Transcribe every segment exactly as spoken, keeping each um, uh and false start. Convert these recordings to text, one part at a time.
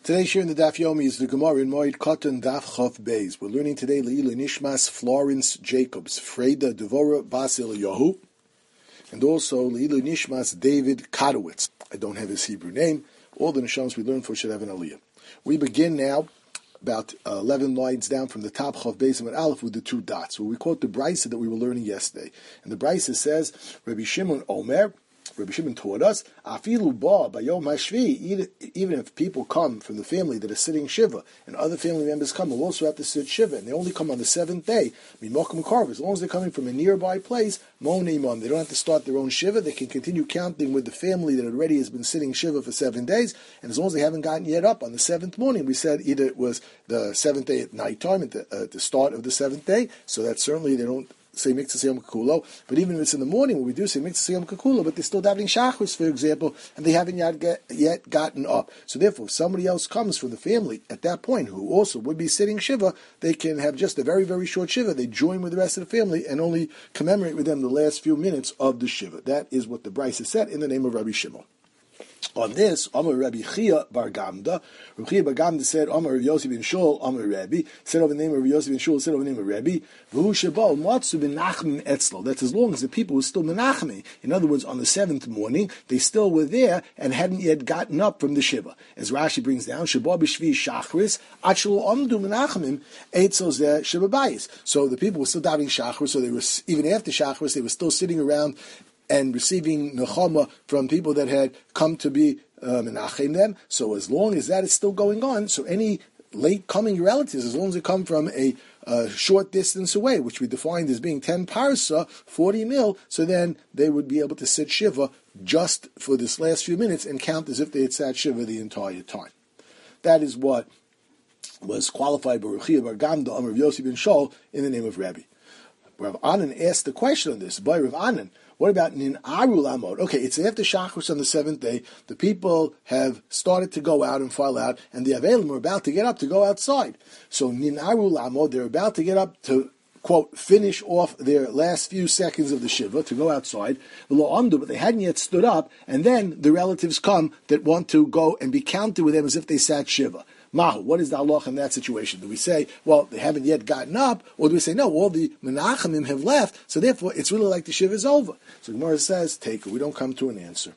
Today's share in the Daf Yomi is the Gemara in Moed Katan Daf Chof Beis. We're learning today Leila Nishmas Florence Jacobs, Freda Devora Basil Yahu, and also Leila Nishmas David Kadowitz. I don't have his Hebrew name. All the Nishams we learned for should have an Aliyah. We begin now about uh, eleven lines down from the top Chof Beis and Aleph with the two dots, where we quote the Brisa that we were learning yesterday. And the Brisa says, Rabbi Shimon Omer, Rabbi Shimon taught us, Afilu ba bayom hashvi, even if people come from the family that are sitting Shiva, and other family members come who also have to sit Shiva, and they only come on the seventh day, mimokum karv, as long as they're coming from a nearby place, mon imam, they don't have to start their own Shiva, they can continue counting with the family that already has been sitting Shiva for seven days, and as long as they haven't gotten yet up on the seventh morning, we said either it was the seventh day at night time, at the, uh, at the start of the seventh day, so that certainly they don't say Miktzah Yom Kakulo, but even if it's in the morning, when we do say Miktzah Yom Kakulo, but they're still davening Shachris, for example, and they haven't yet, get, yet gotten up. So therefore, if somebody else comes from the family at that point, who also would be sitting Shiva, they can have just a very, very short Shiva. They join with the rest of the family and only commemorate with them the last few minutes of the Shiva. That is what the Brisa said in the name of Rabbi Shimon. On this, Amar Rabbi Chia Bar Gamda, Rabbi Chia Bar Gamda said, Amar Rabbi Yossi ben Shul, Amar Rabbi, said over the name of Rabbi Yossi ben Shul, said over the name of Rabbi, V'hu Shabal Matzu ben Nachman Etzlo. That's as long as the people were still Menachme. In other words, on the seventh morning, they still were there and hadn't yet gotten up from the Shiva. As Rashi brings down, Shabal B'Shvi Shachris, Achel Amdu Menachmim, Eitzel Zeh Shiva Bayis. So the people were still davening Shachris, so they were, even after Shachris, they were still sitting around and receiving nechama from people that had come to be uh, menachem them. So as long as that is still going on, so any late coming relatives, as long as they come from a uh, short distance away, which we defined as being ten parsa, forty mil, so then they would be able to sit Shiva just for this last few minutes and count as if they had sat Shiva the entire time. That is what was qualified by Rabbi Chia Bar Gamda, Amar Yossi ben Shol, in the name of Rabbi. Rav Anan asked the question on this, by Rav Anan, what about Nin Arul Amod? Okay, it's after Shachris on the seventh day. The people have started to go out and file out, and the Avelim are about to get up to go outside. So Nin Arul Amod, they're about to get up to, quote, finish off their last few seconds of the Shiva, to go outside. But they hadn't yet stood up, and then the relatives come that want to go and be counted with them as if they sat Shiva. Mahu, what is the halach in that situation? Do we say, well, they haven't yet gotten up, or do we say, no, all the menachemim have left, so therefore it's really like the Shiva is over? So the Gemara says, take it. We don't come to an answer.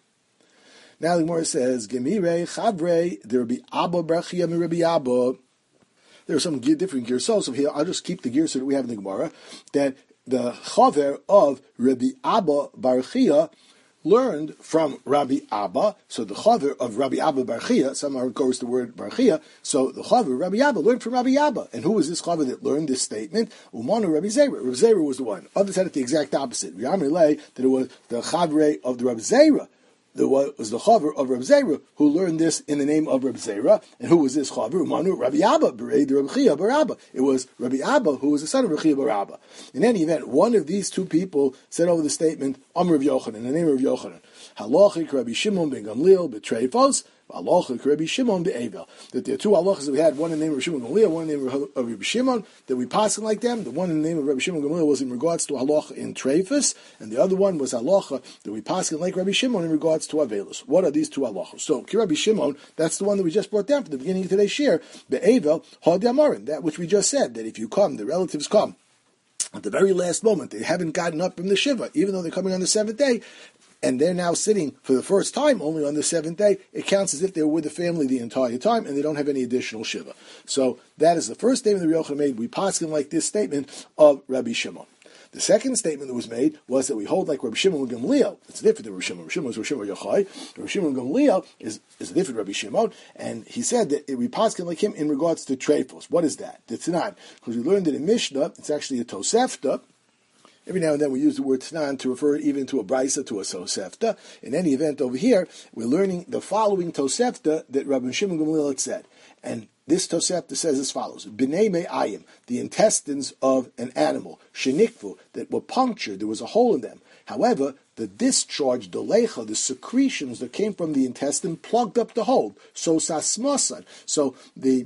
Now the Gemara says, Gemire Chavrei, there will be Abba Barchia mi Rabbi Abba. There are some different girsos of here. I'll just keep the girsa that we have in the Gemara, that the Chaver of Rabbi Abba Barchia learned from Rabbi Abba, so the Chaver of Rabbi Abba Barchia, somehow it goes the word Barchia, so the Chaver, Rabbi Abba, learned from Rabbi Abba. And who was this Chaver that learned this statement? Umanu Rabbi Zera. Rabbi Zera was the one. Others had it the exact opposite. Yamri lay that it was the Chaver of the Rabbi Zera. There was the Chaver of Rabbi Zera who learned this in the name of Rabbi Zera. And who was this Chaver? Umanu Rabbi Abba, Berei the Rabbi Chia Bar Abba. It was Rabbi Abba who was the son of Rabbi Chia Bar Abba. In any event, one of these two people said over the statement, Amr of Yochanan, in the name of Yochanan, Halachik Rabbi Shimon ben Gamliel betreifos, Halachik Rabbi Shimon be'evel. That there are two halachas that we had, one in the name of Shimon Gamliel, one in the name of Rabbi Shimon, that we passed like them. The one in the name of Rabbi Shimon Gamliel was in regards to halacha in treifos, and the other one was halacha that we passed like Rabbi Shimon in regards to avelus. What are these two halachas? So, Rabbi Shimon, that's the one that we just brought down from the beginning of today's shir, be'evel, ha'diamarin, that which we just said, that if you come, the relatives come, at the very last moment, they haven't gotten up from the Shiva, even though they're coming on the seventh day, and they're now sitting for the first time only on the seventh day, it counts as if they were with the family the entire time, and they don't have any additional Shiva. So that is the first statement that Rabbi Yochanan made. We pass him like this statement of Rabbi Shimon. The second statement that was made was that we hold like Rabbi Shimon Gamliel. It's different than Rabbi Shimon. Rabbi Shimon is Rabbi Shimon Yochai. Rabbi Shimon Gamliel is, is a different Rabbi Shimon, and he said that we pass him like him in regards to treifos. What is that? That's not. Because we learned that in Mishnah, it's actually a Tosefta. Every now and then we use the word Tanan to refer even to a Brisa, to a Tosefta. In any event, over here, we're learning the following Tosefta that Rabbi Shimon Gamliel had said. And this Tosefta says as follows: B'nei me'ayim, the intestines of an animal, shenikvu, that were punctured, there was a hole in them. However, the discharge, the lecha, the secretions that came from the intestine plugged up the hole. So sasmasan. So the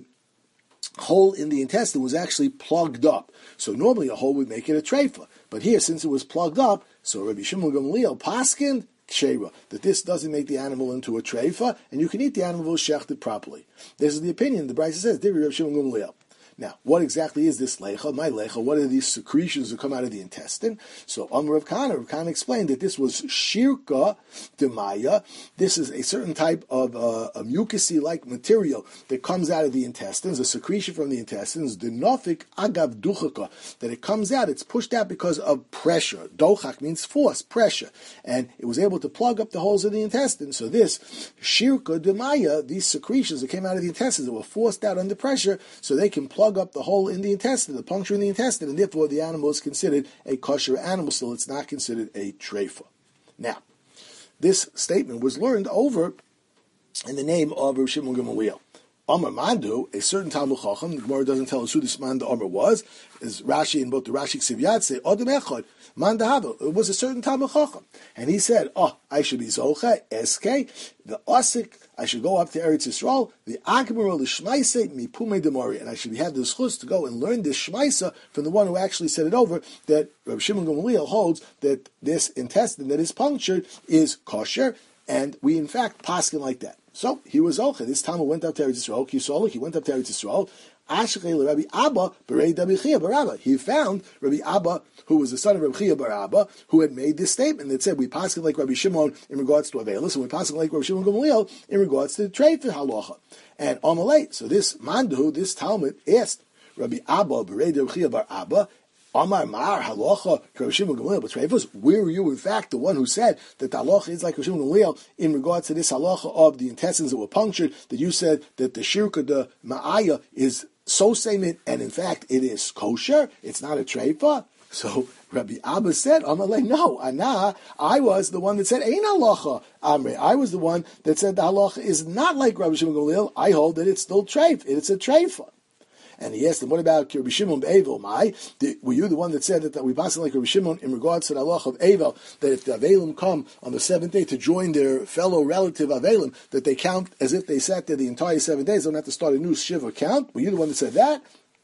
hole in the intestine was actually plugged up. So normally a hole would make it a treifa. But here, since it was plugged up, so Rabbi Shimon Gamliel paskined kshera, that this doesn't make the animal into a treifa, and you can eat the animal shechted properly. This is the opinion. The Brisa says, Divrei Rav Shimon Gamliel. Now, what exactly is this lecha? My lecha, what are these secretions that come out of the intestine? So, Amr Rav Kahana, Rav Kahana explained that this was shirka demaya. This is a certain type of uh, a mucousy-like material that comes out of the intestines, a secretion from the intestines, denofik agav duchaka, that it comes out, it's pushed out because of pressure. Dochak means force, pressure. And it was able to plug up the holes of the intestine. So this shirka demaya, these secretions that came out of the intestines that were forced out under pressure, so they can plug up the hole in the intestine, the puncture in the intestine, and therefore the animal is considered a kosher animal. Still, it's not considered a treifa. Now, this statement was learned over in the name of Rav Shimon Gamliel. Amar Mandu, a certain Talmud Chacham, the Gemara doesn't tell us who this man the Amar was, is Rashi in both the Rashi Ksiviyat say, Odem Echad, Man Dahava, it was a certain Talmud Chacham. And he said, oh, I should be Zocha, S K, the Osik, I should go up to Eretz Yisrael, the Akmar, the Shmaise, Mi Pume Demori, and I should have the schus to go and learn this Shmaisa from the one who actually said it over, that Rav Shimon Gamliel holds that this intestine that is punctured is kosher, and we in fact paskin like that. So he was okay. This time he went up to Eretz Yisrael. Kisol, he went up to Eretz Yisrael. Rabbi Abba, Rabbi Chia bar Abba. He found Rabbi Abba, who was the son of Rabbi Chia bar Abba, who had made this statement that said we paskin like Rabbi Shimon in regards to Avelis, and we paskin like Rabbi Shimon Gamliel in regards to the trade for halacha. And Amalei, so this Mandu, this Talmud asked Rabbi Abba, Rabbi Chia bar Abba, Amar Mar Halacha Rabbi Shimon Gamliel, but Treifus, where were you in fact the one who said that the halacha is like Rabbi Shimon Gamliel in regards to this halacha of the intestines that were punctured? That you said that the shirka the ma'aya is so same, and in fact it is kosher. It's not a treifa. So Rabbi Abba said, Amalei, no, Ana, I was the one that said Ein halacha Amre. I was the one that said the halacha is not like Rabbi Shimon Gamliel. I hold that it's still treif. It's a treifa. And he asked him, what about Rabbi Shimon be'Evel? My, were you the one that said that, that we pass like Rabbi Shimon in regards to the halach of Evel, that if the Avelim come on the seventh day to join their fellow relative Avelim, that they count as if they sat there the entire seven days, they don't have to start a new Shiva count? Were you the one that said that?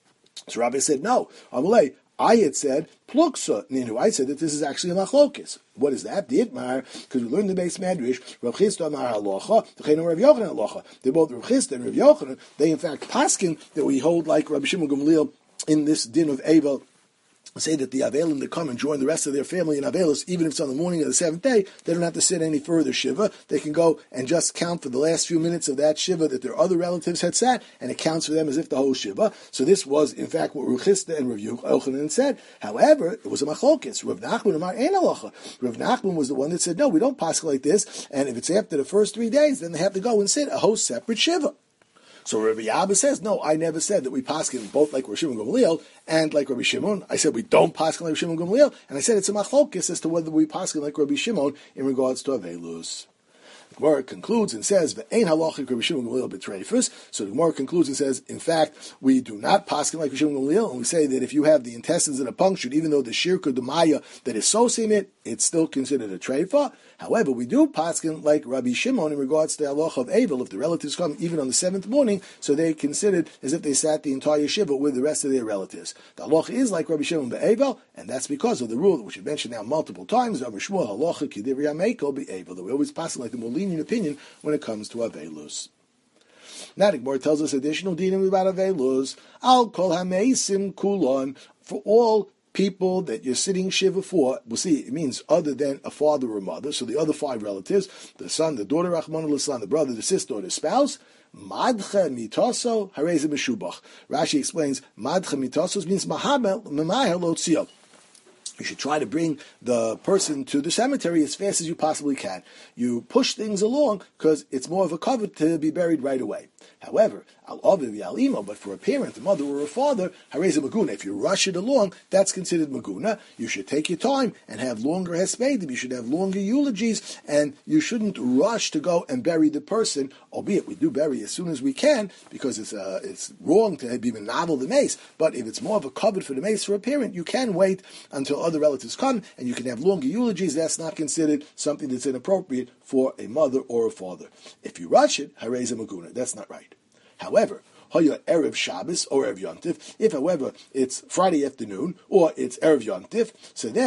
So Rabbi said, no. Amalei, I had said, Pluksa Ninu. I said that this is actually a machlokis. What is that? The Itmar, because we learned the base Medrash, Rav Chisda Amar Halacha, T'cheinu Rav Yochanan Halacha. They both Rav Chisda and Rav Yochanan, they in fact paskin that we hold like Rabbi Shimon Gamliel in this din of Evel, say that the Avelim that come and join the rest of their family in Avelis, even if it's on the morning of the seventh day, they don't have to sit any further Shiva. They can go and just count for the last few minutes of that Shiva that their other relatives had sat, and it counts for them as if the whole Shiva. So this was, in fact, what Rav Chisda and Rav Yochanan said. However, it was a machlokes. Rav Nachman Amar Ein Halacha. Rav Nachman was the one that said, no, we don't pass like this, and if it's after the first three days, then they have to go and sit a whole separate Shiva. So Rabbi Abba says, no, I never said that we paskin both like Rabbi Shimon Gamliel and like Rabbi Shimon. I said we don't paskin like Rabbi Shimon Gamliel, and I said it's a machlokes as to whether we paskin like Rabbi Shimon in regards to Avelus. The Gemara concludes and says, "Ve'ein halachic Rabbi Shimon Gamliel b'treifus." So the Gemara concludes and says, in fact, we do not paskin like Rabbi Shimon Gamliel, and we say that if you have the intestines that are punctured, even though the shirka the maya that is associating it, it's still considered a treifa. However, we do paskin like Rabbi Shimon in regards to the halacha of Evel, if the relatives come even on the seventh morning, so they considered as if they sat the entire shiva with the rest of their relatives. The halacha is like Rabbi Shimon be'Evel, and that's because of the rule which we mentioned now multiple times, Rabbi Shmuel halacha k'divrei Meiko be'Evel, that we always paskin like the more lenient opinion when it comes to Avelus. Now the Gemara tells us additional dinim about Avelus. Al kol hameisim kulon, for all people that you're sitting shiva for, we'll see, it means other than a father or mother, so the other five relatives, the son, the daughter, Rachmana litzlan, the brother, the sister, or the spouse, madcha mitaso hareze meshubach. Rashi explains, madcha mitasos means mahamel memahel lotzio. You should try to bring the person to the cemetery as fast as you possibly can. You push things along because it's more of a covet to be buried right away. However, al aviv al imo, but for a parent, a mother or a father, hareze maguna. If you rush it along, that's considered maguna. You should take your time and have longer hespedim. You should have longer eulogies, and you shouldn't rush to go and bury the person. Albeit we do bury as soon as we can because it's uh, it's wrong to be novel the mace. But if it's more of a covet for the mace for a parent, you can wait until other relatives come, and you can have longer eulogies. That's not considered something that's inappropriate for a mother or a father. If you rush it, hareze maguna. That's not right. However, Hoya Erev Shabbos or Erev Yontif, if however it's Friday afternoon or it's Erev Yontif, so then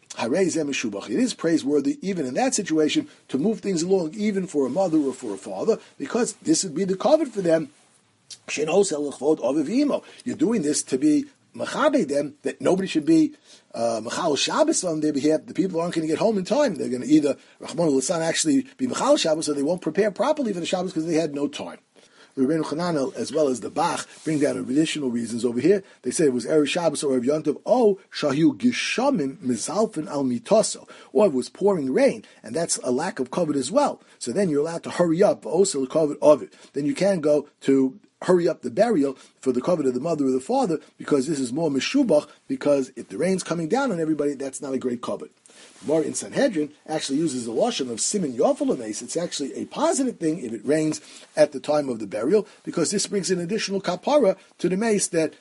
It is praiseworthy, even in that situation, to move things along, even for a mother or for a father, because this would be the covet for them. You're doing this to be mechabe them, that nobody should be uh, mechal Shabbos on their behalf. The people aren't going to get home in time. They're going to either Rahman al actually be mechal Shabbos, or they won't prepare properly for the Shabbos because they had no time. The Rebbeinu Chananel, as well as the Bach, bring down additional reasons over here. They say it was Erev Shabbos or Erev Yontiv. Oh, Shahu Gishamim Mizalfin Al Mitoso. Or it was pouring rain, and that's a lack of covet as well. So then you're allowed to hurry up, also the covet of it. Then you can go to hurry up the burial for the covet of the mother or the father, because this is more meshubach, because if the rain's coming down on everybody, that's not a great covet. More in Sanhedrin actually uses the lashon of simin yofel mace. It's actually a positive thing if it rains at the time of the burial, because this brings an additional kapara to the mace, that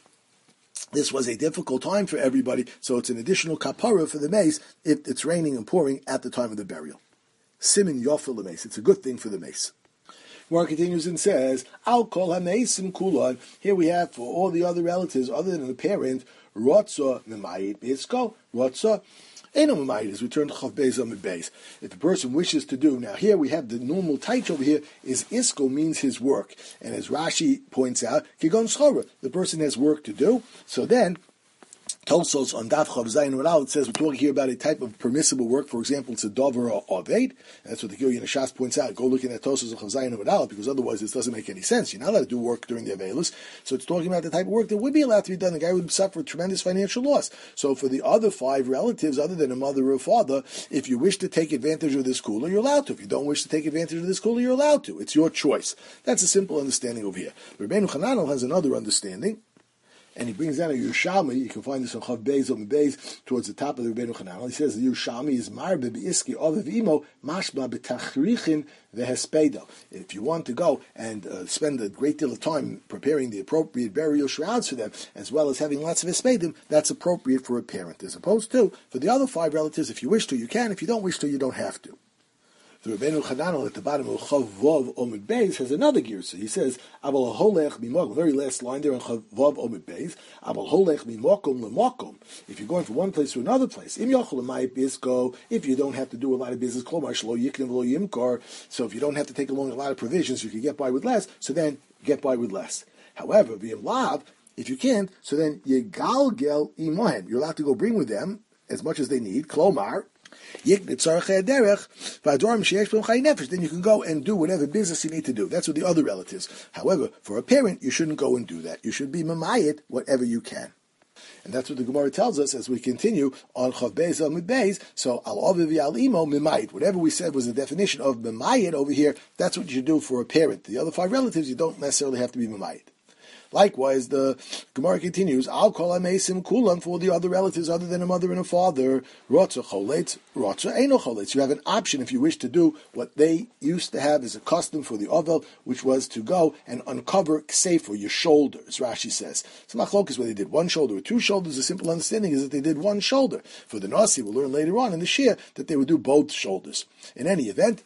this was a difficult time for everybody, so it's an additional kapara for the mace if it's raining and pouring at the time of the burial. Simin yofel mace. It's a good thing for the mace. Mar continues and says, I'll call hamesim kulon. Here we have for all the other relatives other than the parent, rotza memayit bisko, rotza eno memayit, is returned to chav beis amid beis. If a person wishes to do, now here we have the normal taich over here, is isko means his work. And as Rashi points out, kigon schora, the person has work to do. So then, Tosos on Daf Chav Zayin Ral, it says we're talking here about a type of permissible work. For example, it's a dover or aved. That's what the Gilyon Shas points out. Go looking at Tosos of Chav Zayin Ral, because otherwise this doesn't make any sense. You're not allowed to do work during the Avelus. So it's talking about the type of work that would be allowed to be done. The guy would suffer tremendous financial loss. So for the other five relatives, other than a mother or a father, if you wish to take advantage of this cooler, you're allowed to. If you don't wish to take advantage of this cooler, you're allowed to. It's your choice. That's a simple understanding over here. Rebbeinu Chananel has another understanding, and he brings down a Yerushalmi. You can find this on Chav Beis on Beis towards the top of the Rebbeinu Chananel. He says the Yerushalmi is marbe beiski ovev imo mashma betachrichin vehespeda. If you want to go and uh, spend a great deal of time preparing the appropriate burial shrouds for them, as well as having lots of espedim, that's appropriate for a parent. As opposed to for the other five relatives, if you wish to, you can. If you don't wish to, you don't have to. The Rebbeinu Chananel at the bottom of Chav Vav Omid Beis has another girsa. He says, "Abal holech mimokum." Very last line there in Chav Vav Omid Beis. Abal holech mimokum lemokum. If you're going from one place to another place, im yochel lemay bisko. If you don't have to do a lot of business, klomar shlo yiknev lo yimkar. So if you don't have to take along a lot of provisions, you can get by with less. So then get by with less. However, v'im lav, if you can't, so then yegalgel imohen. You're allowed to go bring with them as much as they need. Klomar. Then you can go and do whatever business you need to do. That's what the other relatives. However, for a parent, you shouldn't go and do that. You should be mamayit whatever you can. And that's what the Gemara tells us as we continue on Chav Beis Amud Beis. So al aviv al imo mimayit. Whatever we said was the definition of mimayit over here, that's what you should do for a parent. The other five relatives, you don't necessarily have to be mimayit. Likewise, the Gemara continues, I'll call Amesim Kulam for the other relatives other than a mother and a father. Rotza Choletz, Rotza Eino Choletz. You have an option if you wish to do what they used to have as a custom for the Ovel, which was to go and uncover Ksefer, your shoulder, as Rashi says. So Machlok is whether they did one shoulder or two shoulders. A simple understanding is that they did one shoulder. For the Nasi, we'll learn later on in the Shia that they would do both shoulders. In any event,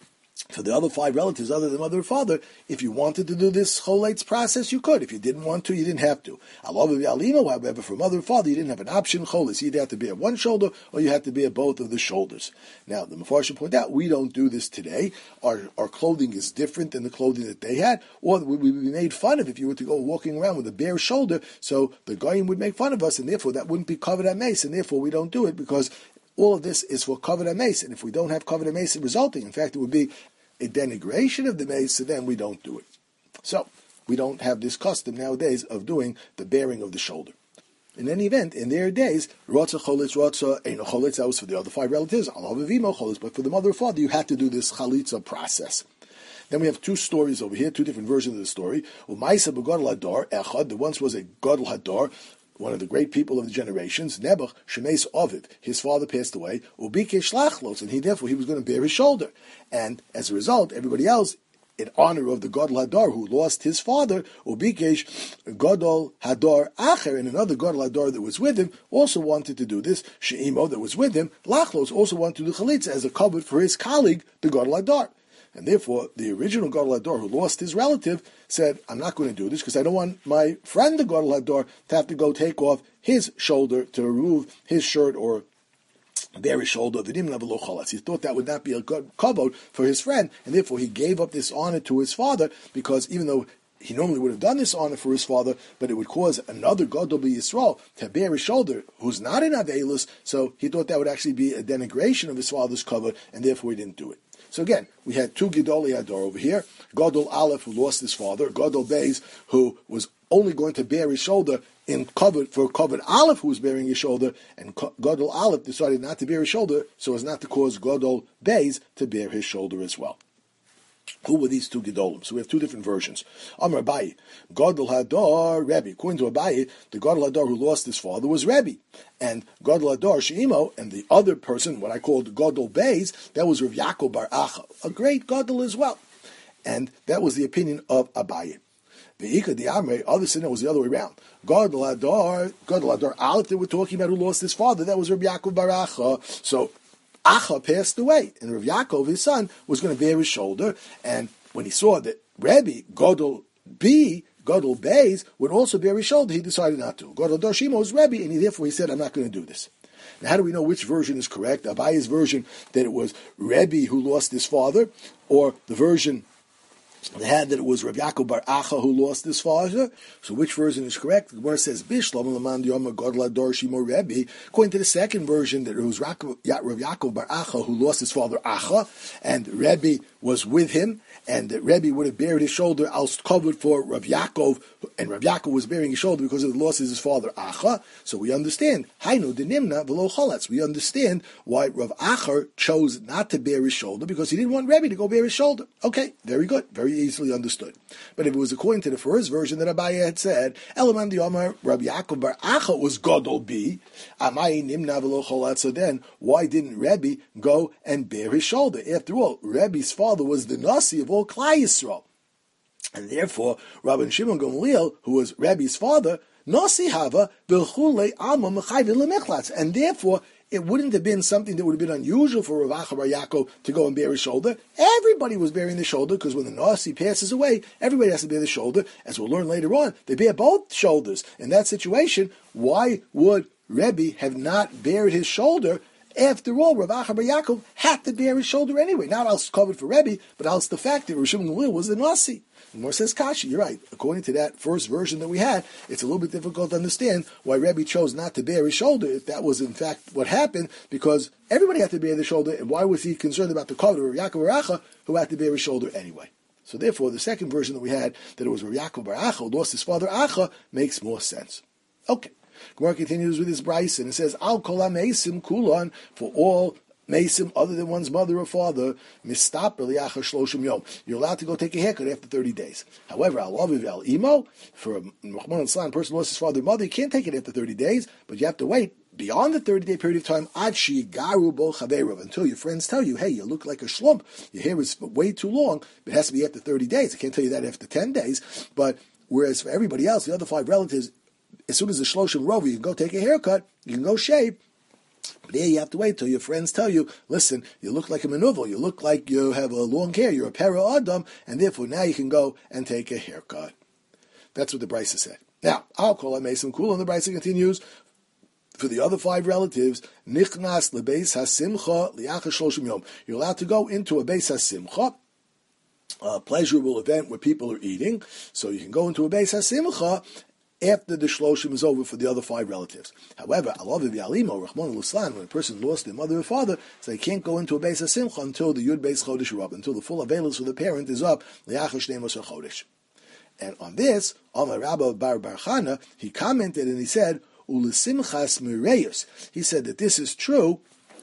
for the other five relatives, other than mother or father, if you wanted to do this choletz process, you could. If you didn't want to, you didn't have to. However, for mother or father, you didn't have an option choletz. You either had to be at one shoulder or you had to be at both of the shoulders. Now, the Mefarshim point out, we don't do this today. Our our clothing is different than the clothing that they had, or we would be made fun of if you were to go walking around with a bare shoulder. So the goyim would make fun of us, and therefore that wouldn't be covered at mace, and therefore we don't do it because all of this is for covered mace, and if we don't have covered mace resulting, in fact, it would be a denigration of the mace, so then we don't do it. So, we don't have this custom nowadays of doing the bearing of the shoulder. In any event, in their days, Rotza Cholitz, Rotza, Eino Cholitz, that was for the other five relatives, Alavavimo Cholitz, but for the mother or father, you had to do this Chalitza process. Then we have two stories over here, two different versions of the story. Umaisa Begodel Hadar, Echad, the once was a Godel Hadar, one of the great people of the generations, Nebuch, Shemes Ovid, his father passed away, Ubike Shlachlos, and he therefore he was going to bear his shoulder. And as a result, everybody else, in honor of the Godel Hadar who lost his father, Ubikesh Godol Hadar Acher, and another Godel Hadar that was with him, also wanted to do this. Sheimo that was with him, Lachlos, also wanted to do Chalitza as a cover for his colleague, the Godel Hadar. And therefore, the original Godel Hadar who lost his relative said, I'm not going to do this because I don't want my friend, the Godel Hadar, to have to go take off his shoulder to remove his shirt or bear his shoulder. He thought that would not be a good kavod for his friend, and therefore he gave up this honor to his father, because even though he normally would have done this honor for his father, but it would cause another Gadol B'Yisrael to bear his shoulder, who's not in Avelus, so he thought that would actually be a denigration of his father's kavod, and therefore he didn't do it. So again, we had two Gedolei Hador over here, Gadol Aleph, who lost his father, Gadol Beis, who was only going to bear his shoulder in kavod for kavod Aleph, who was bearing his shoulder, and Gadol Aleph decided not to bear his shoulder, so as not to cause Gadol Beis to bear his shoulder as well. Who were these two Gedolim? So we have two different versions. Amar Abaye, Gadol Hador, Rebbe. According to Abaye, the Gadol Hador who lost his father was Rebbe. And Gadol Hador, Sheimo, and the other person, what I called Gadol Beis, that was Rav Yaakov Bar Acha, a great Gadol as well. And that was the opinion of Abaye. The Ika, the Amre, other sinner was the other way around. Gadol Hador, Gadol Hador Aleph, they were talking about who lost his father, that was Rav Yaakov Bar Acha. So Acha passed away, and Rav Yaakov, his son, was going to bear his shoulder, and when he saw that Rebbe, Gadol B, Gadol Beis, would also bear his shoulder, he decided not to. Gadol Hador Shimo was Rebbe, and he, therefore he said, I'm not going to do this. Now, how do we know which version is correct? Abaye's version, that it was Rebbe who lost his father, or the version they had that it was Rav Yaakov Bar Acha who lost his father. So which version is correct? The Gemara says, Bishlam Laman Yoma Gadol Hador Shimo Rebbe. According to the second version, that it was Rav Yaakov Bar Acha who lost his father Acha, and Rebbe was with him, and that Rebbe would have bared his shoulder als covered for Rav Yaakov, and Rav Yaakov was bearing his shoulder because of the loss of his father Acha. So we understand, Hainu Denimna V'lo Cholatz. We understand why Rav Acher chose not to bear his shoulder, because he didn't want Rebbe to go bear his shoulder. Okay, very good, very easily understood. But if it was according to the first version that Abaye had said, Elaman Diomar Rav Yaakov Bar Acha was Gadol B, Amai Nimna V'lo Cholatz. So then, why didn't Rebbe go and bear his shoulder? After all, Rebbe's father was the Nasi of all Klai Yisrael. And therefore, Rabbi Shimon Gamliel, who was Rebbe's father, Nasi Hava B'chulei Alma Mechayvin Lemechlatz. And therefore, it wouldn't have been something that would have been unusual for Rav Acha Bar Yaakov to go and bear his shoulder. Everybody was bearing the shoulder, because when the Nasi passes away, everybody has to bear the shoulder. As we'll learn later on, they bear both shoulders. In that situation, why would Rebbe have not bared his shoulder? After all, Rav Acha Bar Yaakov had to bear his shoulder anyway. Not else covered for Rebbe, but else the fact that Rav Shimon Gamliel was the Nasi. The Gemara says, Kashi, you're right. According to that first version that we had, it's a little bit difficult to understand why Rebbe chose not to bear his shoulder, if that was in fact what happened, because everybody had to bear the shoulder, and why was he concerned about the cover of Rav Yaakov Bar Acha, who had to bear his shoulder anyway? So therefore, the second version that we had, that it was Rav Yaakov Bar Acha who lost his father Acha, makes more sense. Okay. Gemara continues with his brayso, and it says, Al kol ha-meisim kulon, for all Mesim, other than one's mother or father, mistap liacha shloshim yom. You're allowed to go take a haircut after thirty days. However, al aviv al imo, for a Rahman al person lost his father or mother, you can't take it after thirty days, but you have to wait beyond the thirty-day period of time, ad shigaru bo chaveirav, until your friends tell you, hey, you look like a shlump, your hair is way too long, but it has to be after thirty days. I can't tell you that after ten days, but whereas for everybody else, the other five relatives, as soon as the shloshim rova, you can go take a haircut, you can go shave. But here you have to wait till your friends tell you, listen, you look like a manuvel, you look like you have a long hair, you're a para adam, and therefore now you can go and take a haircut. That's what the brayso said. Now, I'll call it Mason Kul, and the brayso continues, for the other five relatives, nichnas lebeis hasimcha liacha shloshim yom. You're allowed to go into a beis hasimcha, a pleasurable event where people are eating, so you can go into a beis hasimcha after the shloshim is over for the other five relatives. However, alav v'alimo, Rahman al-Uslan, when a person lost their mother or father, so they can't go into a beis hasimcha until the yud beis chodesh are up, until the full availance for the parent is up, liacha shnei masar chodesh. And on this, Amar Rabba Bar Bar Chana, he commented and he said, ulesimchas mireyus. He said that this is true,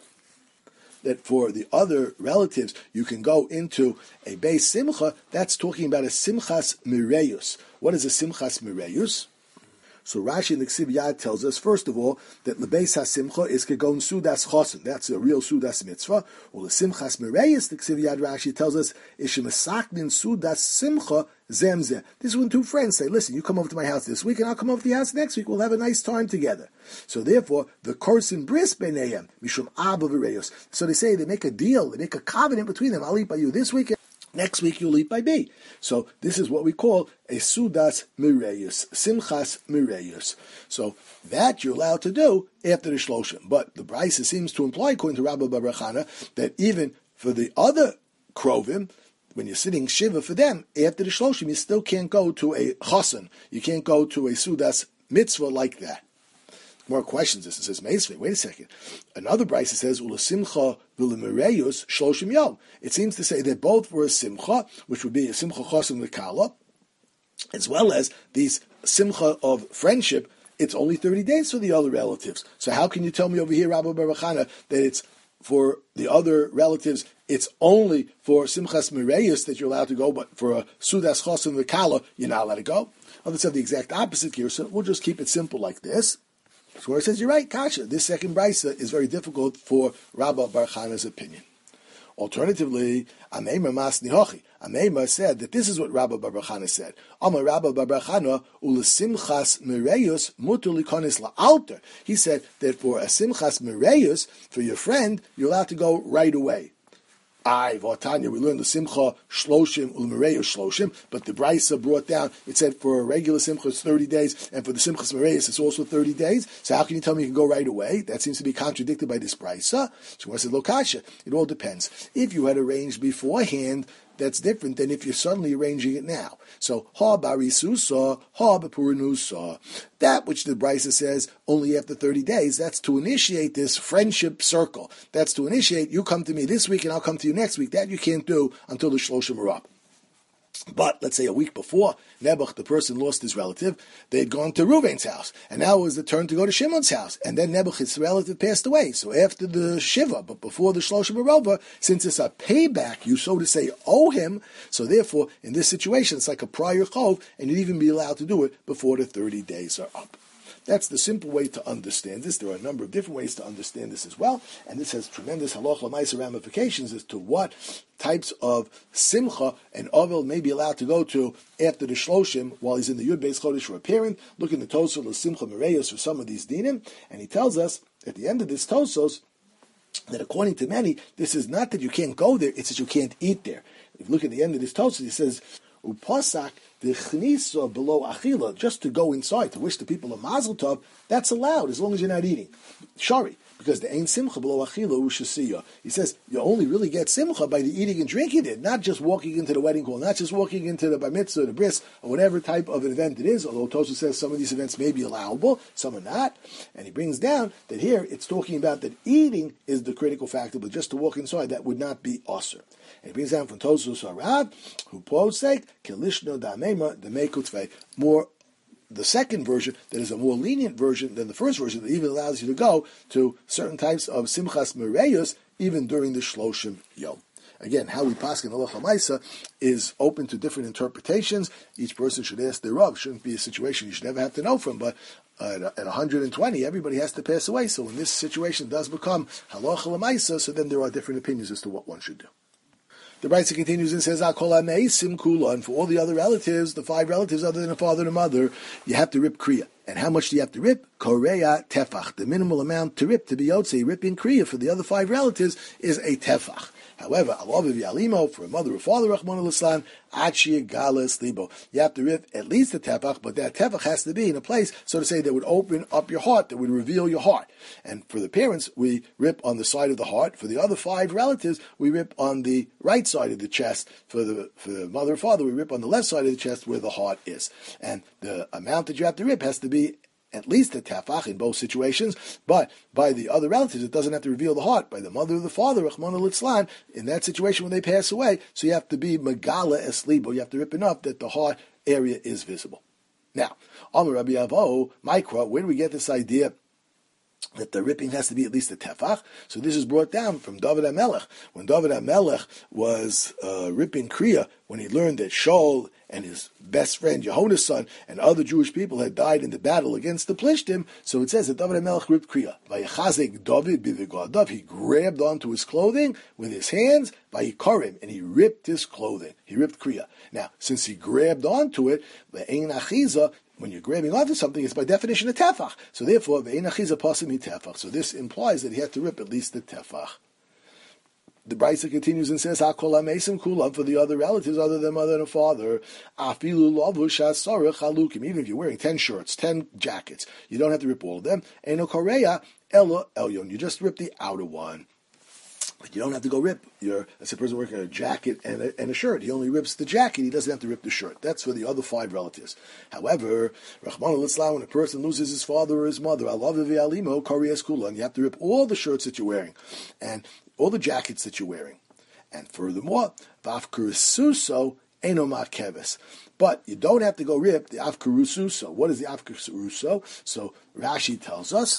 that for the other relatives, you can go into a beis simcha. That's talking about a simchas mireyus. What is a simchas mireyus? So Rashi in the Ksiv Yad tells us, first of all, that lebeis hasimcha is kegon sudas chosin. That's a real sudas mitzvah. Or the simchas mireyus, the Ksiv Yad Rashi tells us, is shemasaknin sudas simcha zemzeh. This is when two friends say, listen, you come over to my house this week, and I'll come over to your house next week. We'll have a nice time together. So therefore, the korsin bris b'neihem, mishum abba v'reyos. So they say, they make a deal, they make a covenant between them. I'll eat by you this week, Next week you'll eat by B. So this is what we call a Sudas Mireyus, Simchas Mireyus. So that you're allowed to do after the Shloshim. But the Brisa seems to imply, according to Rabbi Bar Chana, that even for the other Krovim, when you're sitting Shiva for them, after the Shloshim, you still can't go to a Chosan. You can't go to a Sudas Mitzvah like that. More questions. This it says Meisvei. Wait a second. Another Brisa says Ula Simcha v'lemereyus shloshim yom. It seems to say that both for a Simcha, which would be a Simcha Chosim L'Kala, as well as these Simcha of friendship, it's only thirty days for the other relatives. So how can you tell me over here, Rabbi Bar Chana, that it's for the other relatives, it's only for Simchas Mireyus that you're allowed to go, but for a Sudas Chosim L'Kala, you're not allowed to go? Others have the exact opposite here, so we'll just keep it simple like this. So where it says, you're right, Kasha, this second brisa is very difficult for Rabbi Bar Chana's opinion. Alternatively, Ameimah Masni Hochi. Ameimah said that this is what Rabbi Bar Chana said. Amar Rabbi Bar Chana ulesimchas mereyus mutu likonis la'alter. He said that for a simchas mereyus, for your friend, you're allowed to go right away. I, Vatanya, we learned the Simcha Shloshim Ulmereyus Shloshim, but the Brisa brought down, it said for a regular Simcha it's thirty days, and for the Simchas Mereyus it's also thirty days. So how can you tell me you can go right away? That seems to be contradicted by this Brisa. So I said, Lokasha, it all depends. If you had arranged beforehand, that's different than if you're suddenly arranging it now. So, ha barisusa, ha bapurinusa. That which the Brisa says only after thirty days, that's to initiate this friendship circle. That's to initiate, you come to me this week and I'll come to you next week. That you can't do until the Shloshim are up. But let's say a week before, Nebuch, the person lost his relative, they had gone to Ruvain's house, and now it was the turn to go to Shimon's house, and then Nebuch, his relative, passed away. So after the Shiva, but before the Shloshim are over, since it's a payback, you so to say owe him, so therefore, in this situation, it's like a prior chov, and you'd even be allowed to do it before the thirty days are up. That's the simple way to understand this. There are a number of different ways to understand this as well, and this has tremendous halacha l'maisa ramifications as to what types of simcha and ovel may be allowed to go to after the shloshim while he's in the Yud Beis Chodesh for a parent. Look in the Tosfos Simcha Mereyos for some of these dinim, and he tells us at the end of this Tosfos that according to many, this is not that you can't go there; it's that you can't eat there. If you look at the end of this Tosfos, he says, "Upasak." The chnisa below achila, just to go inside, to wish the people a mazel tov, that's allowed as long as you're not eating. Shari, because the ain't simcha below achila u'shasiya. He says you only really get simcha by the eating and drinking it, not just walking into the wedding hall, not just walking into the bar mitzvah, the bris, or whatever type of an event it is. Although Tosfos says some of these events may be allowable, some are not, and he brings down that here it's talking about that eating is the critical factor, but just to walk inside that would not be osur. And he brings down from Tosfos Harav, who posek kelishno da'amema demekutzvei, more the second version that is a more lenient version than the first version that even allows you to go to certain types of simchas mereyos even during the shloshim yom. Again, how we paskin halacha l'maisa is open to different interpretations. Each person should ask their Rav. Shouldn't be a situation you should never have to know from, but uh, at one hundred twenty, everybody has to pass away. So when this situation does become halacha l'maisa, so then there are different opinions as to what one should do. The Brisa continues and says, and for all the other relatives, the five relatives other than the father and the mother, you have to rip kriya. And how much do you have to rip? Korea tefach. The minimal amount to rip, to be yotze, ripping kriya for the other five relatives is a tefach. However, alav yalimo, for a mother or father, Rachmana litzlan, achie galas libo. You have to rip at least a tefach, but that tefach has to be in a place, so to say, that would open up your heart, that would reveal your heart. And for the parents, we rip on the side of the heart. For the other five relatives, we rip on the right side of the chest. For the for the mother or father, we rip on the left side of the chest where the heart is. And the amount that you have to rip has to be at least a tefach in both situations, but by the other relatives, it doesn't have to reveal the heart. By the mother or the father, Rachmana litzlan, in that situation when they pass away, so you have to be megala eslibo, you have to rip enough that the heart area is visible. Now, Amar Rabbi Avo, Mikra, where do we get this idea that the ripping has to be at least a tefach? So this is brought down from David HaMelech. When David HaMelech was uh, ripping kriya, when he learned that Shaul and his best friend Yehona's son and other Jewish people had died in the battle against the Plishtim, so it says that David HaMelech ripped kriya. Vayachazek David b'vigadav, he grabbed onto his clothing with his hands, vayikarim, and he ripped his clothing. He ripped kriya. Now, since he grabbed onto it, ve'ein achiza, when you're grabbing onto something, it's by definition a tefach. So therefore, ve'ein achiza pasim hi tefach. So this implies that he had to rip at least the tefach. The Brisa continues and says, "Hakol hamesim kulam," for the other relatives other than mother and father. Afilu lavush hasara chalukim. Even if you're wearing ten shirts, ten jackets, you don't have to rip all of them. Eno koreya elo elyon. You just rip the outer one. But you don't have to go rip your, as a person wearing a jacket and a, and a shirt. He only rips the jacket. He doesn't have to rip the shirt. That's for the other five relatives. However, Rahman al-Islam, when a person loses his father or his mother, Allah v'alimo kariyas kula, and you have to rip all the shirts that you're wearing and all the jackets that you're wearing. And furthermore, v'afkurususo eno ma'keves. But you don't have to go rip the afkurususo. What is the afkurususo? So Rashi tells us,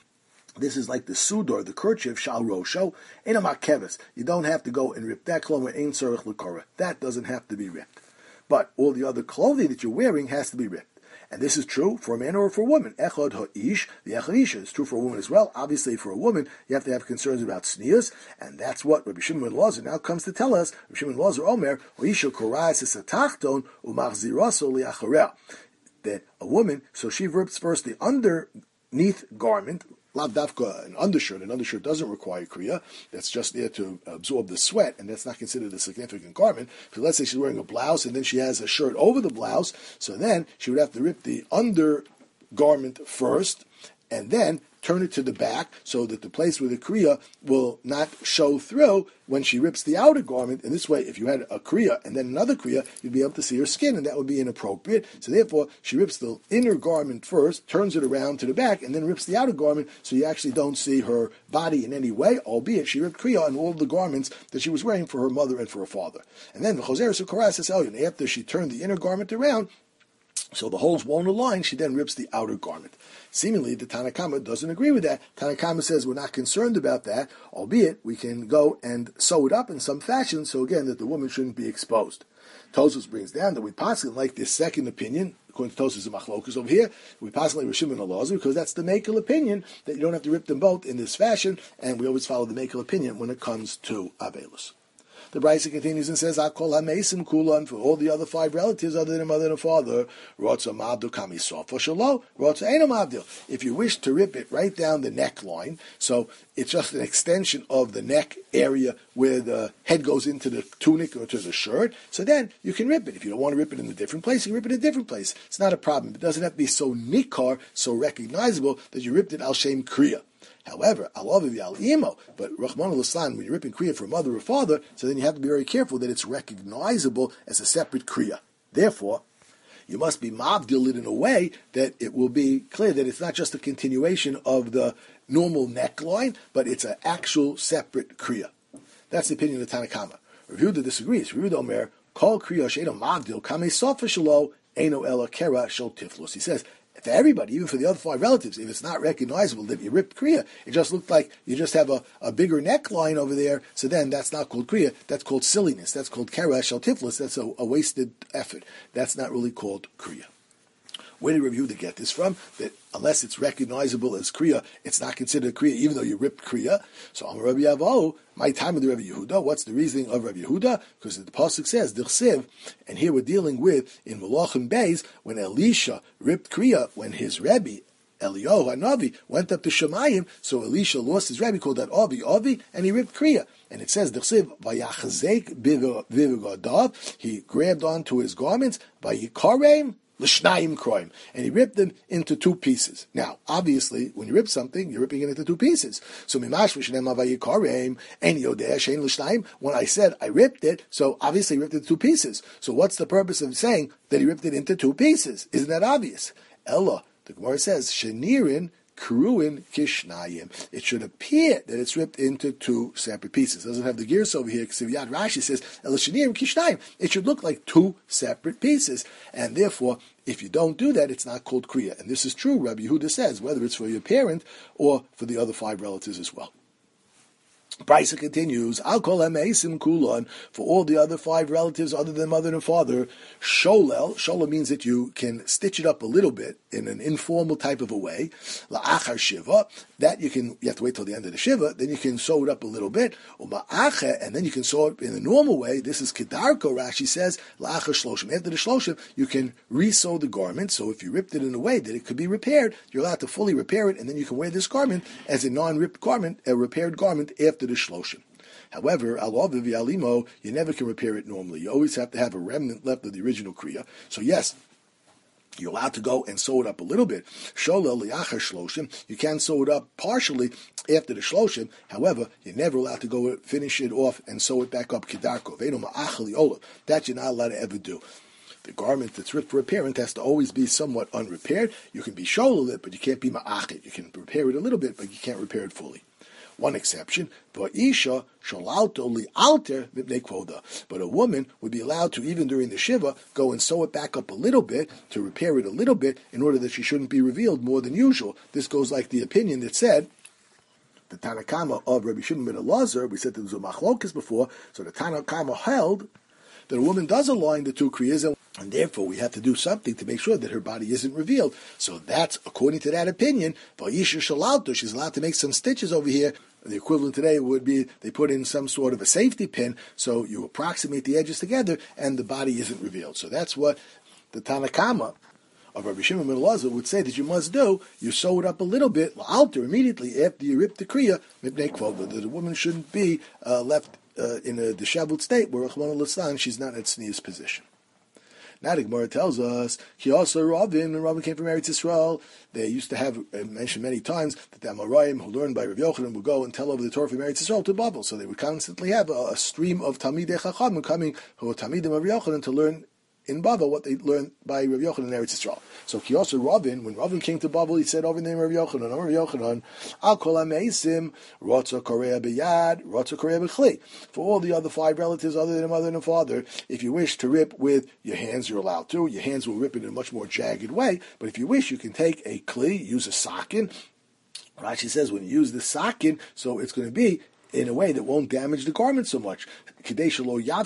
this is like the sudor, the kerchief, shal rosho, ena makeves. You don't have to go and rip that clothing, ein tzarich l'kora. That doesn't have to be ripped. But all the other clothing that you're wearing has to be ripped. And this is true for a man or for a woman. Echad ha'ish, the echad isha. It's true for a woman as well. Obviously, for a woman, you have to have concerns about sneers, and that's what Rabbi Shimon ben Lazar now comes to tell us. Rabbi Shimon ben Lazar Omer, ha'isha korais es atachton umachziraso li'achareh. That a woman, so she rips first the underneath garment, Lav dafka, an undershirt. An undershirt doesn't require kriya. That's just there to absorb the sweat, and that's not considered a significant garment. So let's say she's wearing a blouse, and then she has a shirt over the blouse, so then she would have to rip the undergarment first, and then turn it to the back so that the place where the kriya will not show through when she rips the outer garment. And this way, if you had a kriya and then another kriya, you'd be able to see her skin, and that would be inappropriate. So therefore, she rips the inner garment first, turns it around to the back, and then rips the outer garment so you actually don't see her body in any way, albeit she ripped kriya on all the garments that she was wearing for her mother and for her father. And then, after she turned the inner garment around, so the holes won't align, she then rips the outer garment. Seemingly, the Tanna Kama doesn't agree with that. Tanna Kama says we're not concerned about that, albeit we can go and sew it up in some fashion, so again, that the woman shouldn't be exposed. Tosfos brings down that we possibly like this second opinion, according to Tosfos and Machlokas over here, we possibly like Rishim and Elazar, because that's the Mekel opinion, that you don't have to rip them both in this fashion, and we always follow the Mekel opinion when it comes to Avelus. The Brisa continues and says, "Akol hamesim kulan," for all the other five relatives other than mother and father. Rotza mavdil kamisof shalo. Rotza eno mavdil. If you wish to rip it right down the neckline, so it's just an extension of the neck area where the head goes into the tunic or to the shirt. So then you can rip it. If you don't want to rip it in a different place, you can rip it in a different place. It's not a problem. It doesn't have to be so nikar, so recognizable that you ripped it al shem kriya. However, Allah al imo, but Rahman al-Islam, when you're ripping kriya for mother or father, so then you have to be very careful that it's recognizable as a separate kriya. Therefore, you must be mavdil it in a way that it will be clear that it's not just a continuation of the normal neckline, but it's an actual separate kriya. That's the opinion of the Tanna Kama. Rav Yehuda disagrees. Rav Yehuda Omer, kol kriya she'eno mavdil kamei sofa shelo eno ela kera shel tiflus. He says, for everybody, even for the other five relatives, if it's not recognizable that you ripped kriya, it just looked like you just have a, a bigger neckline over there, so then that's not called kriya, that's called silliness, that's called kera shel tiflus, that's a, a wasted effort. That's not really called kriya. Where did Rav Yehuda get this from? That unless it's recognizable as kriya, it's not considered kriya, even though you ripped kriya. So I'm Rabbi Yavo, my time with Rabbi Yehuda. What's the reasoning of Rabbi Yehuda? Because the pasuk says D'chsev, and here we're dealing with in Malachim Beis when Elisha ripped kriya when his Rebbe Eliyahu Hanavi went up to Shemayim, so Elisha lost his Rebbe, called that Avi Avi, and he ripped kriya. And it says D'chsev vayachzek bivigadav, he grabbed onto his garments vayikarem l'shnayim kroim, and he ripped them into two pieces. Now, obviously, when you rip something, you're ripping it into two pieces. So, mimash v'shneim avayikarem, and yodeh shein l'shnayim, when I said I ripped it, so obviously he ripped it into two pieces. So what's the purpose of saying that he ripped it into two pieces? Isn't that obvious? Ella, the Gemara says, shenirin Kruin kishnayim. It should appear that it's ripped into two separate pieces. It doesn't have the gears over here, because Yad Rashi says, Elishanirim kishnayim. It should look like two separate pieces. And therefore, if you don't do that, it's not called kriya. And this is true, Rabbi Yehuda says, whether it's for your parent or for the other five relatives as well. Brisa continues, I'll call him Eisim Kulon, for all the other five relatives other than mother and father, Sholel. Sholel means that you can stitch it up a little bit in an informal type of a way. La'achar Shiva, that you can, you have to wait till the end of the Shiva, then you can sew it up a little bit. Uma'ache, and then you can sew it in the normal way. This is Kedarko, Rashi says, La'achar Shloshim. After the Shloshim, you can re-sew the garment, so if you ripped it in a way that it could be repaired, you're allowed to fully repair it, and then you can wear this garment as a non-ripped garment, a repaired garment after the Shloshim. However, alav v'alimo, you never can repair it normally. You always have to have a remnant left of the original kriya. So yes, you're allowed to go and sew it up a little bit. Shola liachar shloshim, you can sew it up partially after the shloshim. However, you're never allowed to go finish it off and sew it back up kedarko. Ve'eno ma'achli olav. That you're not allowed to ever do. The garment that's ripped for a parent has to always be somewhat unrepaired. You can be shola it, but you can't be ma'achid. You can repair it a little bit, but you can't repair it fully. One exception, va'isha sholalto li'alter mipnei kvoda. But a woman would be allowed to, even during the shiva, go and sew it back up a little bit, to repair it a little bit, in order that she shouldn't be revealed more than usual. This goes like the opinion that said, the Tanakama of Rabbi Shimon ben Elazar, we said there was a machlokas before, so the Tanakama held that a woman does align the two kriyas, and, and therefore we have to do something to make sure that her body isn't revealed. So that's, according to that opinion, va'isha sholalto, she's allowed to make some stitches over here. The equivalent today would be they put in some sort of a safety pin, so you approximate the edges together, and the body isn't revealed. So that's what the Tanakama of Rabbi Shimon ben Elazar would say that you must do. You sew it up a little bit, alter immediately after you rip the kriya, mipnei kvoda, that the woman shouldn't be uh, left uh, in a disheveled state where Rachmana litzlan, she's not in a tznius position. Now the Gemara tells us, he also Ravin, and Ravin came from Eretz Yisrael. They used to have, uh, mentioned many times, that the Amoraim who learned by Rav Yochanan would go and tell over the Torah from Eretz Yisrael to Babel. So they would constantly have a, a stream of Talmidei Chachamim coming, who were Talmidim of Rav Yochanan, to learn in Babel what they learned by Rav Yochanan in Eretz Yisrael. So Kiyosar Ravin, when Ravin came to Babel, he said over the name of Rav Yochanan, Rav Yochanan, Al kol ha-meisim, rotza korea b'yad, rotza korea b'chli. For all the other five relatives other than a mother and a father, if you wish to rip with your hands, you're allowed to. Your hands will rip it in a much more jagged way, but if you wish, you can take a kli, use a sakin. Rashi says when you use the sakin, so it's going to be in a way that won't damage the garment so much. Because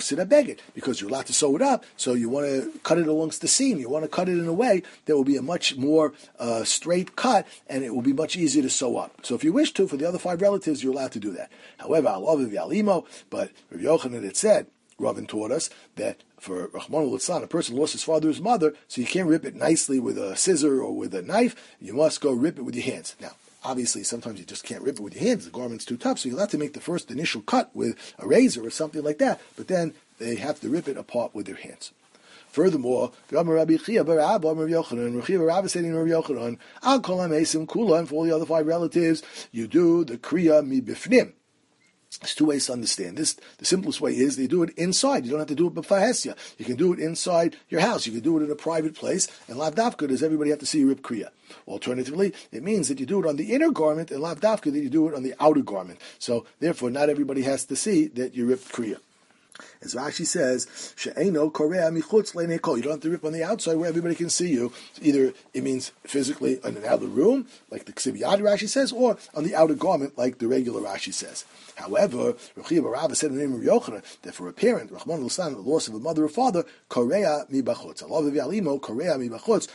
you're allowed to sew it up, so you want to cut it alongst the seam. You want to cut it in a way that will be a much more uh, straight cut, and it will be much easier to sew up. So if you wish to, for the other five relatives, you're allowed to do that. However, I love Yalimo, but Rav Yochanan had said, Ravin taught us that for Rachmana litzlan, a person lost his father or his mother, so you can't rip it nicely with a scissor or with a knife. You must go rip it with your hands. Now, obviously, sometimes you just can't rip it with your hands. The garment's too tough, so you'll have to make the first initial cut with a razor or something like that. But then they have to rip it apart with their hands. Furthermore, Rabbi Chia bar Abba, Rabbi Yochanan, Rabbi Chia bar Abba said in Rabbi Yochanan, Al kol ha-meisim kula, and for all the other five relatives, you do the kriya mi bifnim. There's two ways to understand this. The simplest way is they do it inside. You don't have to do it b'fahesya. You can do it inside your house. You can do it in a private place. And lav dafka, does everybody have to see you rip kriya? Alternatively, it means that you do it on the inner garment, and lav dafka, that you do it on the outer garment. So, therefore, not everybody has to see that you ripped kriya. As Rashi says, she'eino korea michutz leinei kol. You don't have to rip on the outside where everybody can see you. Either it means physically in an outer room, like the Ksiv Yad Rashi says, or on the outer garment, like the regular Rashi says. However, Rav Chia bar Rava said in the name of Yochanan that for a parent, Rachmana litzlan, the loss of a mother or father, korea mi bachutz. Alav v'alimo, korea mi bachutz.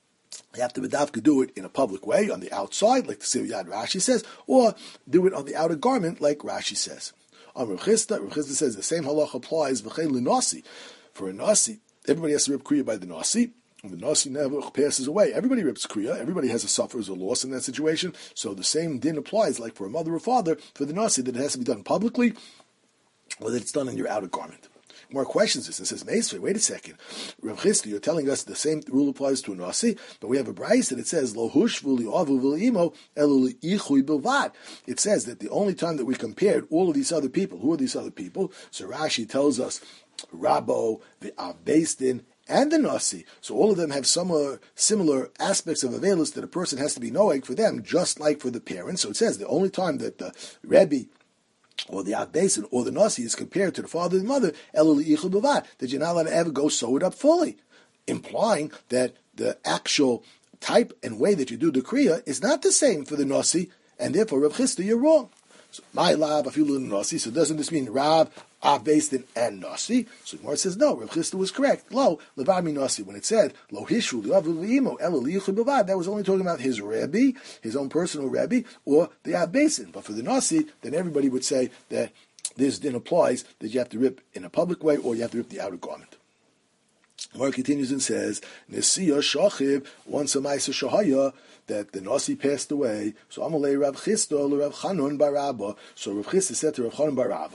You have to bedavka do it in a public way, on the outside, like the Ksiv Yad Rashi says, or do it on the outer garment, like Rashi says. On Rav Chisda, Rav Chisda says the same halach applies v'chein l'nasi. For a nasi, everybody has to rip kriya by the nasi. When the nasi never passes away, everybody rips kriya. Everybody has a suffers or loss in that situation. So the same din applies, like for a mother or father, for the nasi, that it has to be done publicly, or that it's done in your outer garment. More questions this and says, Meisvei, wait a second. Rav Chisda, you're telling us the same rule applies to a nasi, but we have a brayse that it says, Lo hushvu li'avu v'li'imo elu li'ichui bilvad. It says that the only time that we compared all of these other people, who are these other people? So Rashi tells us, Rabo, the Avbestin, and the nasi. So all of them have similar, similar aspects of avelus that a person has to be noeg for them, just like for the parents. So it says the only time that the Rebbe or the Avbesin or the nasi is compared to the father and mother, elu li'ichul bilvad, that you're not allowed to ever go sew it up fully, implying that the actual type and way that you do the kriya is not the same for the nasi, and therefore Rav Chisda, you're wrong. So my lab, if you learn nasi, so doesn't this mean Rav, Avbesin, and nasi? So Gemara says no. Rav Chisda was correct. Lo levami nasi, when it said Lo hishu li'avu li'imo elu li'ichul bilvad, that was only talking about his Rebbe, his own personal Rebbe, or the Avbesin. But for the nasi, then everybody would say that this din applies, that you have to rip in a public way, or you have to rip the outer garment. Gemara continues and says, Nesiya shachiv, once a ma'aser shahaya, that the nasi passed away. So Amalei Rav Chisda Rav Chanun bar Abba. So Rav Chisda said to Rav Chanun bar Abba,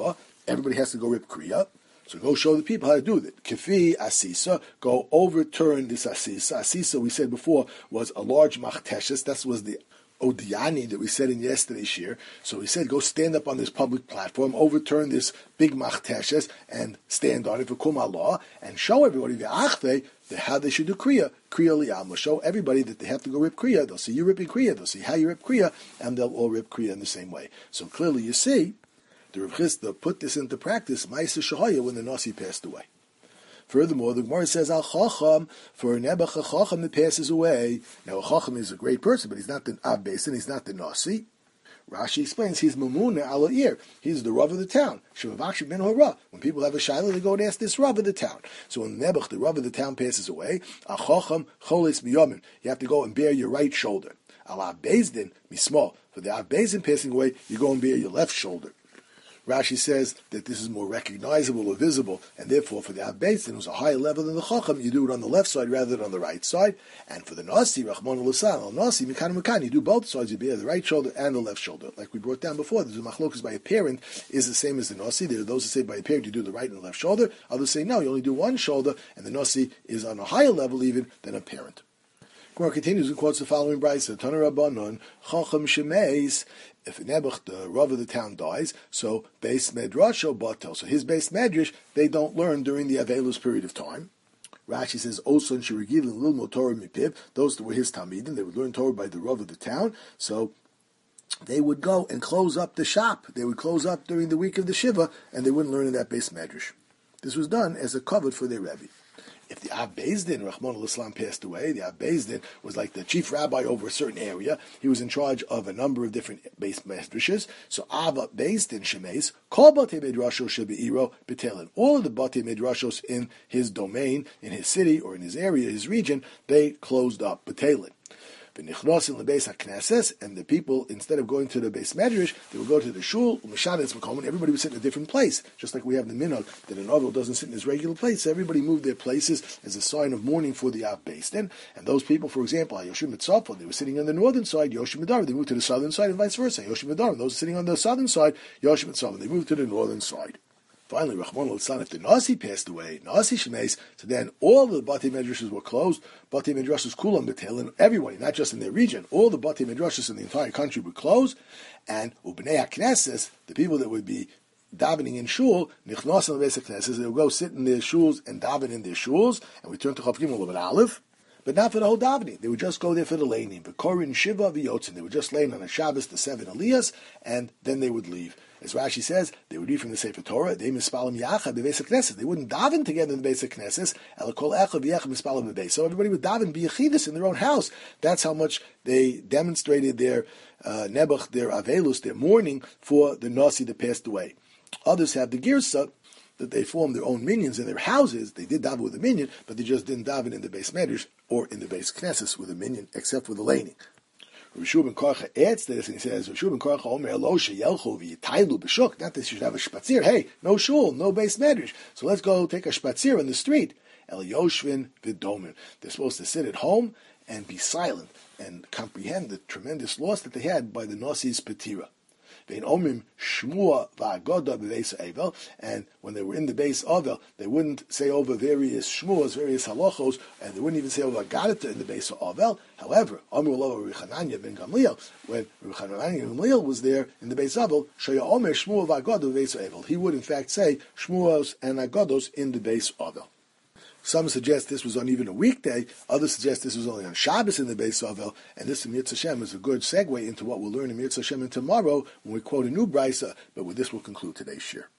everybody has to go rip kriya. So go show the people how to do it. Kefi asisa, go overturn this asisa. Asisa, we said before, was a large machteshes. That was the Odiani that we said in yesterday's shir. So he said, go stand up on this public platform, overturn this big machteshes, and stand on it for kum Allah, and show everybody the achve, the how they should do kriya. Kriya liyam. Show everybody that they have to go rip kriya. They'll see you ripping kriya. They'll see how you rip kriya, and they'll all rip kriya in the same way. So clearly, you see, the Rav Chisda put this into practice, Ma'aseh Shahaya, when the Nasi passed away. Furthermore, the Gemara says, Al Chacham, for a Nebuch, a Chacham that passes away. Now, a Chacham is a great person, but he's not the Ab Beis Din, he's not the Nasi. Rashi explains, he's Mamuna Al Ir. He's the Rav of the town. Shemavakshi ben Hora. When people have a Shiloh, they go and ask this Rav of the town. So when Nebuch, the Rav of the town, passes away, Al Chacham, Cholis Biyomin. You have to go and bear your right shoulder. Al Ab Beis Din, Mismol. For the Ab Beis Din passing away, you go and bear your left shoulder. Rashi says that this is more recognizable or visible, and therefore for the Ab Beis Din, it was a higher level than the Chacham, you do it on the left side rather than on the right side. And for the Nasi, Rachmana Litzlan, al Nasi, Mikan Mikan, you do both sides, you bear the right shoulder and the left shoulder. Like we brought down before, there's a machlokas by a parent is the same as the Nasi. There are those who say by a parent you do the right and the left shoulder. Others say no, you only do one shoulder, and the Nasi is on a higher level even than a parent. Gemara continues and quotes the following brayso: Tana Rabbanon, Chacham Shemeis. If Nebuch, the Rav of the town, dies, so Beis Medrasho Batel. So his Beis Medrash, they don't learn during the Avelus period of time. Rashi says, Oson Shirigil and Lil Torah Mipib, those that were his Talmidim, they would learn Torah by the Rav of the town, so they would go and close up the shop. They would close up during the week of the Shiva, and they wouldn't learn in that Beis Medrash. This was done as a cover for their Rebbe. If the Ab Beis Din, Rachmana Litzlan, passed away, the Ab Beis Din was like the chief rabbi over a certain area. He was in charge of a number of different Beis Medrashos. So Ab Beis Din Shemeis, Kol Batei Midrashos Shebe'iro B'Telin. All of the Batei Midrashos in his domain, in his city, or in his area, his region, they closed up B'Telin. And the people, instead of going to the Beis Medrash, they would go to the shul, and everybody would sit in a different place. Just like we have the minhag that an Ovel doesn't sit in his regular place. So everybody moved their places as a sign of mourning for the Ab Beis Din. And those people, for example, Yoshim Mitzvah, they were sitting on the northern side, Yoshim Midar, they moved to the southern side, and vice versa. Yoshim Midar, those sitting on the southern side, Yoshim Mitzvah, they moved to the northern side. Finally, Rachmana Litzlan, if the Nasi passed away, Nasi Shemeis, so then all the Batei Midrashos were closed. Batei Midrashos Kulam B'Tel, and everybody, not just in their region, all the Batei Midrashos in the entire country would close, and Ubnei HaKnesses, the people that would be davening in shul, Nichnasim L'Beis HaKnesses, they would go sit in their shuls and daven in their shuls, and we turn to Chav Gimel Lamed Aleph, but not for the whole davening. They would just go there for the laning. V'korin Shiva V'yotzin. They would just lay on a Shabbos, the seven Aliyahs, and then they would leave. As Rashi says, they would read from the Sefer Torah. They mispalim yachad bebeis haknesses. They wouldn't daven together in the beis haknesses. El kol echad v'yechad mispalim bebeis. So everybody would daven biyachidus in their own house. That's how much they demonstrated their uh, nebuch, their avelus, their mourning for the Nasi that passed away. Others have the girsa that they formed their own minions in their houses. They did daven with a minion, but they just didn't daven in the beis medrash or in the beis knesses with a minion, except for the laning. Rishu ben Korcha adds to this, and he says, Rishu ben Korcha omer lo sheyelchu v'yitaylu b'shuk. Not that you should have a spatzir. Hey, no shul, no beis medrash. So let's go take a spatzir in the street. El yoshvin v'domin. They're supposed to sit at home and be silent and comprehend the tremendous loss that they had by the Nasi's Petira. And when they were in the base Avel, they wouldn't say over various shmuas, various halachos, and they wouldn't even say over Agadata in the base of Avel. However, when Rechananya ben Gamliel was there in the base of Avel, he would in fact say shmuas and agados in the base Avel. Some suggest this was on even a weekday. Others suggest this was only on Shabbos in the Beis Avel. And this in Mirz Hashem is a good segue into what we'll learn in Mirz Hashem tomorrow when we quote a new brisa. But with this, we'll conclude today's shir.